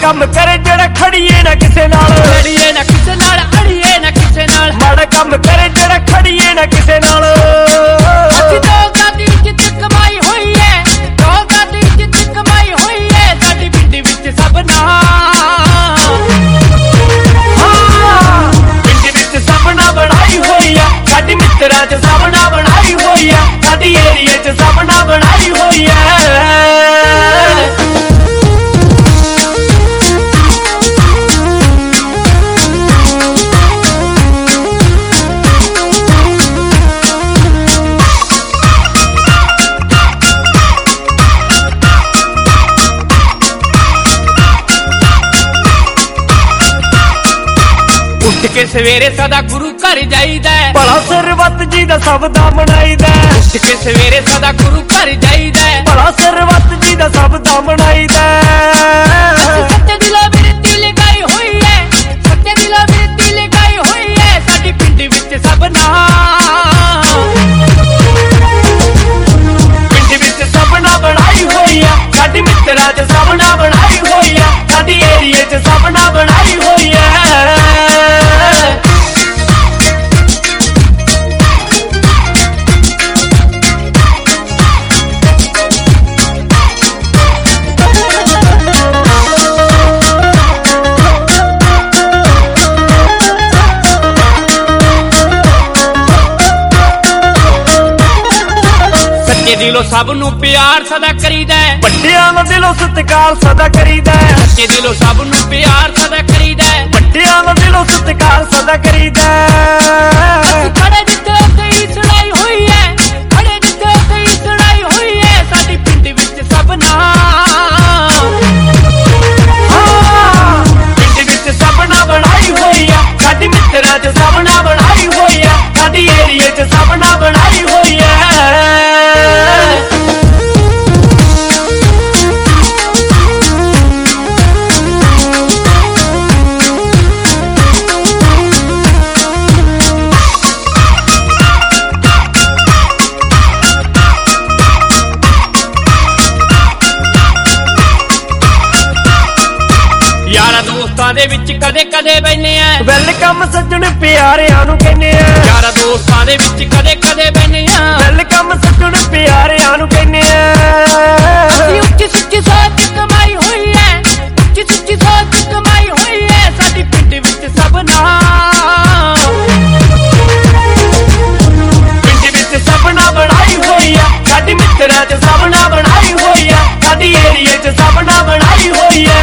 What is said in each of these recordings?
ਕੰਮ करे ਜਿਹੜਾ ਖੜੀਏ ਨਾ ਕਿਸੇ ਨਾਲ, ਲੜੀਏ ਨਾ ਕਿਸੇ ਨਾਲ, ਅੜੀਏ ਨਾ ਕਿਸੇ ਨਾਲ। ਮਾੜਾ ਕੰਮ करे ਜਿਹੜਾ ਖੜੀਏ ਨਾ ਕਿਸੇ ਨਾਲ। ਅਸੀਂ ਲੋਕਾਂ ਦੀ ਇੱਜ਼ਤ ਕਮਾਈ ਹੋਈ ਹੈ, ਲੋਕਾਂ ਦੀ ਇੱਜ਼ਤ ਕਮਾਈ ਹੋਈ ਹੈ ਸਾਡੀ ਪਿੰਡ ਵਿੱਚ ਸਭਨਾ। ਪਿੰਡ ਵਿੱਚ ਸਭਨਾ ਬਣਾਈ ਹੋਈ ਆ, ਸਾਡੀ ਮਿੱਤਰਾਂ ਚ ਸਭਨਾ ਬਣਾਈ ਹੋਈ ਆ, ਸਾਡੀ ਏਰੀਏ ਚ ਸਭਨਾ ਬਣਾਈ ਹੋਈ ਆ। ਉੱਠ ਕੇ ਸਵੇਰੇ ਸਦਾ ਗੁਰੂ ਘਰ ਜਾਈਦਾ, ਭਲਾ ਸਰਬੱਤ ਜੀ ਦਾ ਸਭ ਦਾ ਮਨਾਈਦਾ। ਉੱਠ ਕੇ ਸਵੇਰੇ ਸਦਾ ਗੁਰੂ ਘਰ ਜਾਈਦਾ, ਭਲਾ ਸਰਬੱਤ ਜੀ ਦਾ ਸਭ ਦਾ ਮਨਾਈਦਾ। ਸੱਚੇ ਦਿਲੋਂ ਬਿਰਤੀ ਲਗਾਈ ਹੋਈ ਹੈ, ਸੱਚੇ ਦਿਲੋਂ ਬਿਰਤੀ ਲਗਾਈ ਹੋਈ ਹੈ ਸਾਡੀ ਪਿੰਡ ਵਿੱਚ ਸਭਨਾ। ਪਿੰਡ ਵਿੱਚ ਸਭਨਾ ਬਣਾਈ ਹੋਈ ਆ, ਸਾਡੀ ਮਿੱਤਰਾਂ ਚ ਸਭਨਾ ਬਣਾਈ ਹੋਈ ਆ, ਸਾਡੀ ਏਰੀਏ ਚ ਸਭਨਾ ਬਣਾਈ ਹੋਈ ਆ। ਦਿਲੋਂ ਸਭ ਨੂੰ ਪਿਆਰ ਸਦਾ ਕਰੀਦਾ, ਵੱਡਿਆਂ ਦਾ ਦਿਲੋਂ ਸਤਿਕਾਰ ਸਦਾ ਕਰੀਦਾ। ਸੱਚੇ ਦਿਲੋਂ ਸਭ ਨੂੰ ਪਿਆਰ ਸਦਾ ਕਰੀਦਾ, ਵੱਡਿਆਂ ਦਾ ਦਿਲੋਂ ਸਤਿਕਾਰ ਸਦਾ ਕਰੀਦਾ। ਖੜੇ ਜਿੱਥੇ ਉੱਥੇ ਹੀ ਸੁਣਾਈ ਹੋਈ ਹੈ, ਖੜੇ ਜਿੱਥੇ ਉੱਥੇ ਹੀ ਸੁਣਾਈ ਹੋਈ ਹੈ ਸਾਡੀ ਪਿੰਡ ਵਿੱਚ ਸਭਨਾ। ਪਿੰਡ ਵਿੱਚ ਸਭਨਾ ਬਣਾਈ ਹੋਈ ਆ, ਸਾਡੀ ਮਿੱਤਰਾਂ ਚ ਸਭਨਾ ਬਣਾਈ ਹੋਈ ਆ, ਸਾਡੀ ਏਰੀਏ ਚ ਸਭਨਾ ਬਣਾਈ ਹੋਈ ਆ। ਯਾਰਾਂ ਦੋਸਤਾਂ ਦੇ ਵਿੱਚ ਕਦੇ ਕਦੇ ਬੈਨੇ ਆ, ਵੈਲਕਮ ਸੱਜਣ ਪਿਆਰਿਆਂ ਨੂੰ ਕਹਿੰਦੇ ਆ। ਯਾਰਾਂ ਦੋਸਤਾਂ ਦੇ ਵਿੱਚ ਕਦੇ ਕਦੇ ਬੈਨੇ ਆ, ਵੈਲਕਮ ਸੱਜਣ ਪਿਆਰਿਆਂ ਨੂੰ ਕਹਿੰਦੇ ਆ। ਅਸੀਂ ਉੱਚੀ ਸੁੱਚੀ ਸੋਚ ਕਮਾਈ ਹੋਈ ਹੈ, ਉੱਚੀ ਸੁੱਚੀ ਸੋਚ ਕਮਾਈ ਹੋਈ ਹੈ ਸਾਡੀ ਪਿੰਡ ਵਿੱਚ ਸਭਨਾ। ਪਿੰਡ ਵਿੱਚ ਸਭਨਾ ਬਣਾਈ ਹੋਈ ਆ, ਸਾਡੀ ਮਿੱਤਰਾਂ ਚ ਸਭਨਾ ਬਣਾਈ ਹੋਈ ਆ, ਸਾਡੀ ਏਰੀਏ ਚ ਸਭਨਾ ਬਣਾਈ ਹੋਈ ਆ।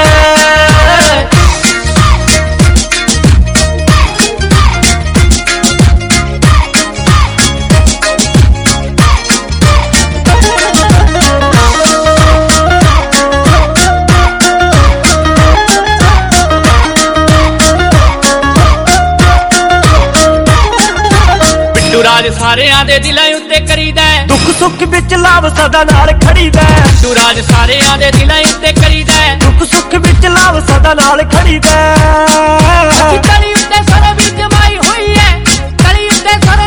ਰਾਜ ਸਾਰਿਆਂ ਦੇ ਦਿਲਾਂ ਉੱਤੇ ਕਰੀਦਾ, ਦੁੱਖ ਸੁੱਖ ਵਿੱਚ ਲਾਭ ਸਦਾ ਨਾਲ ਖੜੀਦਾ। ਰਾਜ ਸਾਰਿਆਂ ਦੇ ਦਿਲਾਂ ਉੱਤੇ ਕਰੀਦਾ, ਦੁੱਖ ਸੁੱਖ ਵਿੱਚ ਲਾਭ ਸਦਾ ਨਾਲ ਖੜੀਦਾ। ਕਲੀ ਉੱਤੇ ਸਰੋਂ ਵੀ ਜਮਾਈ ਹੋਈ ਹੈ, ਕਲੀ ਉੱਤੇ ਸਰੋਂ